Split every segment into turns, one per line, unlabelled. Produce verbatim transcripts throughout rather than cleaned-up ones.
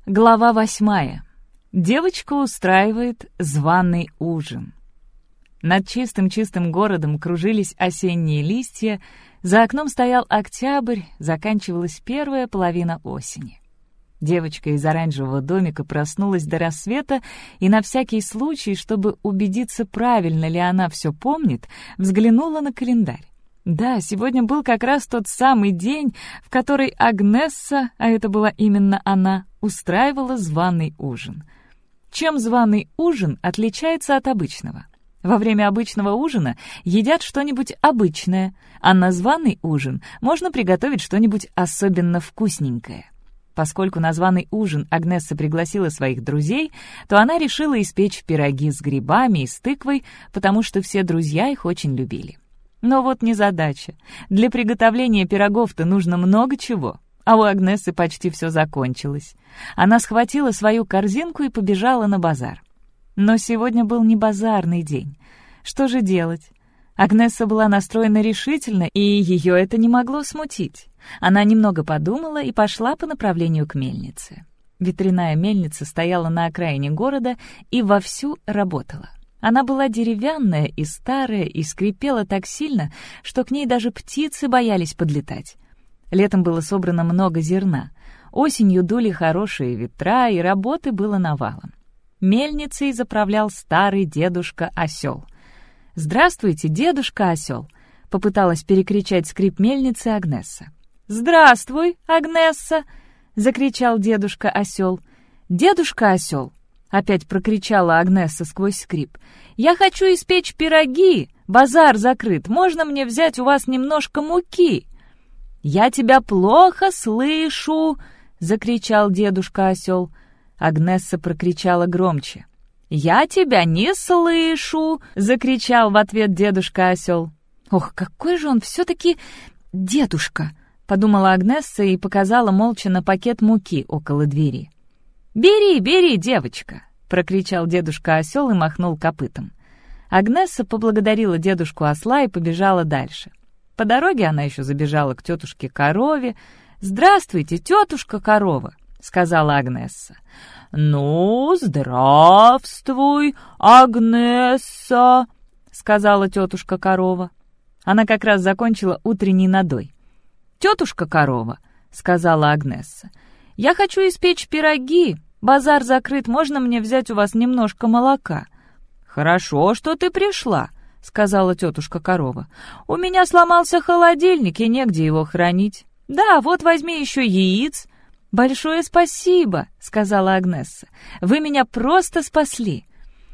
Глава восьмая. Девочка устраивает званый ужин. Над чистым-чистым городом кружились осенние листья, за окном стоял октябрь, заканчивалась первая половина осени. Девочка из оранжевого домика проснулась до рассвета и на всякий случай, чтобы убедиться, правильно ли она все помнит, взглянула на календарь. Да, сегодня был как раз тот самый день, в который Агнесса, а это была именно она, устраивала званый ужин. Чем званый ужин отличается от обычного? Во время обычного ужина едят что-нибудь обычное, а на званый ужин можно приготовить что-нибудь особенно вкусненькое. Поскольку на званый ужин Агнесса пригласила своих друзей, то она решила испечь пироги с грибами и с тыквой, потому что все друзья их очень любили. Но вот незадача. Для приготовления пирогов-то нужно много чего, а у Агнессы почти все закончилось. Она схватила свою корзинку и побежала на базар. Но сегодня был не базарный день. Что же делать? Агнесса была настроена решительно, и ее это не могло смутить. Она немного подумала и пошла по направлению к мельнице. Ветряная мельница стояла на окраине города и вовсю работала. Она была деревянная и старая, и скрипела так сильно, что к ней даже птицы боялись подлетать. Летом было собрано много зерна. Осенью дули хорошие ветра, и работы было навалом. Мельницей заправлял старый дедушка-осел. «Здравствуйте, дедушка-осел!» — попыталась перекричать скрип мельницы Агнесса. «Здравствуй, Агнесса!» — закричал дедушка-осел. «Дедушка-осел!» — опять прокричала Агнесса сквозь скрип. «Я хочу испечь пироги! Базар закрыт! Можно мне взять у вас немножко муки?» «Я тебя плохо слышу!» — закричал дедушка-осел. Агнесса прокричала громче. «Я тебя не слышу!» — закричал в ответ дедушка-осел. «Ох, какой же он все-таки дедушка!» — подумала Агнесса и показала молча на пакет муки около двери. «Бери, бери, девочка!» — прокричал дедушка-осел и махнул копытом. Агнесса поблагодарила дедушку-осла и побежала дальше. По дороге она еще забежала к тетушке-корове. «Здравствуйте, тетушка-корова!» — сказала Агнесса. «Ну, здравствуй, Агнесса!» — сказала тетушка-корова. Она как раз закончила утренний надой. «Тетушка-корова!» — сказала Агнесса. «Я хочу испечь пироги. Базар закрыт, можно мне взять у вас немножко молока?» «Хорошо, что ты пришла», — сказала тетушка-корова. «У меня сломался холодильник, и негде его хранить. Да, вот возьми еще яиц». «Большое спасибо», — сказала Агнесса. «Вы меня просто спасли».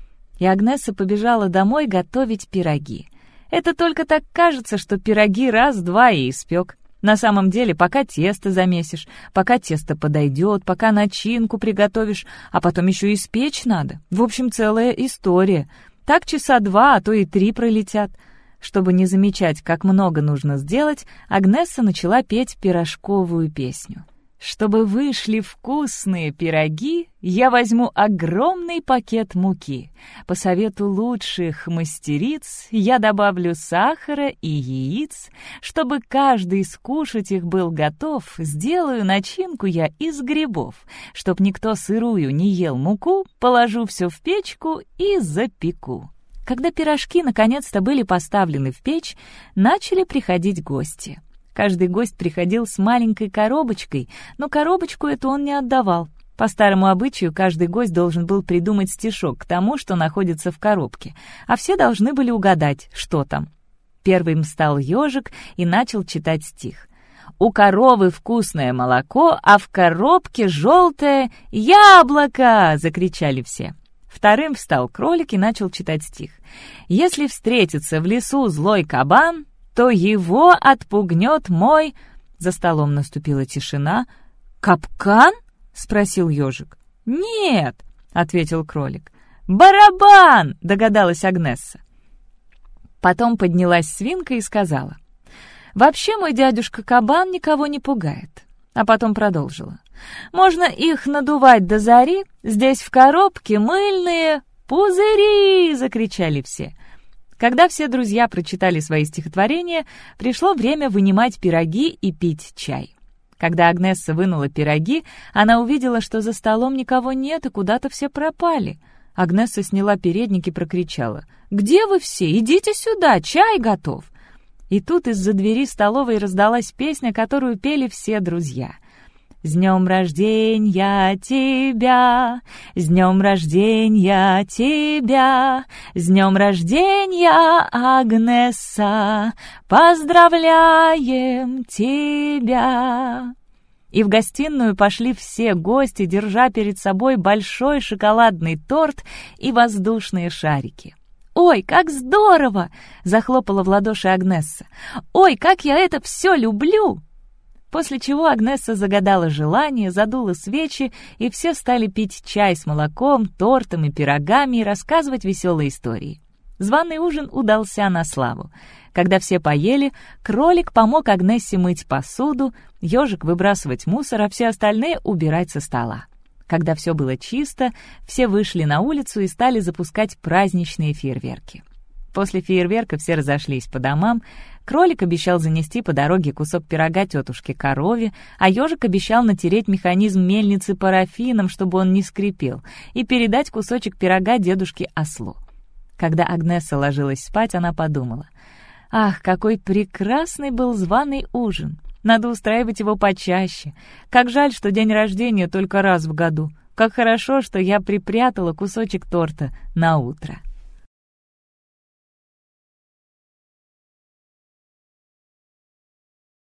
И Агнесса побежала домой готовить пироги. Это только так кажется, что пироги раз-два и испек. На самом деле, пока тесто замесишь, пока тесто подойдет, пока начинку приготовишь, а потом еще испечь надо. В общем, целая история. Так часа два, а то и три пролетят. Чтобы не замечать, как много нужно сделать, Агнесса начала петь пирожковую песню. «Чтобы вышли вкусные пироги, я возьму огромный пакет муки. По совету лучших мастериц я добавлю сахара и яиц. Чтобы каждый скушать их был готов, сделаю начинку я из грибов. Чтоб никто сырую не ел муку, положу все в печку и запеку». Когда пирожки наконец-то были поставлены в печь, начали приходить гости. Каждый гость приходил с маленькой коробочкой, но коробочку эту он не отдавал. По старому обычаю каждый гость должен был придумать стишок к тому, что находится в коробке, а все должны были угадать, что там. Первым встал ежик и начал читать стих. «У коровы вкусное молоко, а в коробке желтое яблоко!» — закричали все. Вторым встал кролик и начал читать стих. «Если встретится в лесу злой кабан, то его отпугнет мой...» За столом наступила тишина. «Капкан?» — спросил ежик. «Нет», — ответил кролик. «Барабан!» — догадалась Агнесса. Потом поднялась свинка и сказала. «Вообще мой дядюшка Кабан никого не пугает». А потом продолжила. «Можно их надувать до зари, здесь в коробке мыльные пузыри!» — закричали все. Когда все друзья прочитали свои стихотворения, пришло время вынимать пироги и пить чай. Когда Агнесса вынула пироги, она увидела, что за столом никого нет и куда-то все пропали. Агнесса сняла передник и прокричала: «Где вы все? Идите сюда, чай готов!» И тут из-за двери столовой раздалась песня, которую пели все друзья. «С днем рождения тебя! С днем рождения тебя! С днем рождения, Агнесса! Поздравляем тебя!» И в гостиную пошли все гости, держа перед собой большой шоколадный торт и воздушные шарики. «Ой, как здорово!» — захлопала в ладоши Агнесса. «Ой, как я это все люблю!» После чего Агнесса загадала желание, задула свечи, и все стали пить чай с молоком, тортом и пирогами и рассказывать веселые истории. Званый ужин удался на славу. Когда все поели, кролик помог Агнессе мыть посуду, ежик выбрасывать мусор, а все остальные убирать со стола. Когда все было чисто, все вышли на улицу и стали запускать праздничные фейерверки. После фейерверка все разошлись по домам. Кролик обещал занести по дороге кусок пирога тетушке Корове, а ежик обещал натереть механизм мельницы парафином, чтобы он не скрипел, и передать кусочек пирога дедушке Ослу. Когда Агнесса ложилась спать, она подумала: «Ах, какой прекрасный был званый ужин! Надо устраивать его почаще. Как жаль, что день рождения только раз в году. Как хорошо, что я припрятала кусочек торта на утро».